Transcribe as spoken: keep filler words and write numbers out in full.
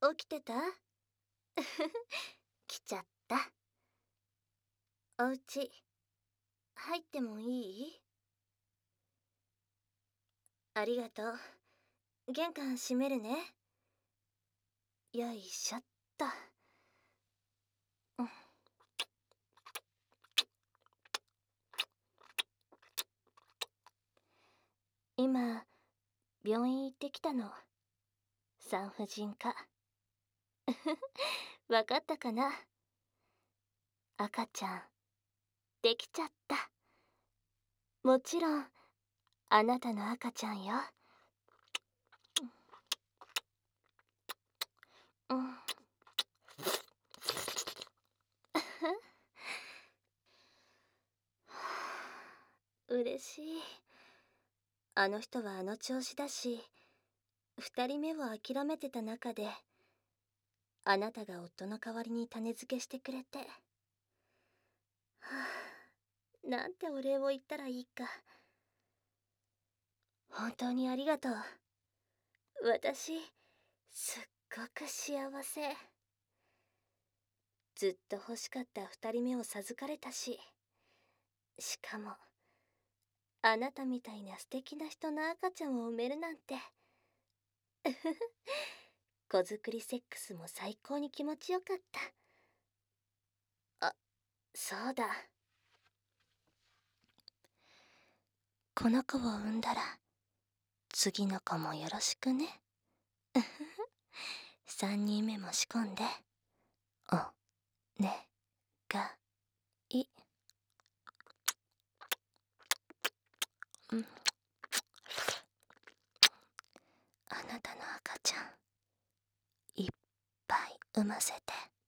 起きてた？来ちゃった。おうち、入ってもいい？ありがとう。玄関閉めるね。よいしょっと。うん、今、病院行ってきたの。産婦人科。わかったかな？赤ちゃん、できちゃった。もちろん、あなたの赤ちゃんよ。うん。嬉しい。あの人はあの調子だし、二人目を諦めてた中で、あなたが夫の代わりに種付けしてくれて。はあ、なんてお礼を言ったらいいか。本当にありがとう。私、すっごく幸せ。ずっと欲しかった二人目を授かれたし、しかも、あなたみたいな素敵な人の赤ちゃんを産めるなんて。子作りセックスも最高に気持ちよかった。あ、そうだ。この子を産んだら、次の子もよろしくね。三人目も仕込んで。お、ね、が、い。うん。あなたの赤ちゃん、いっぱい産ませて。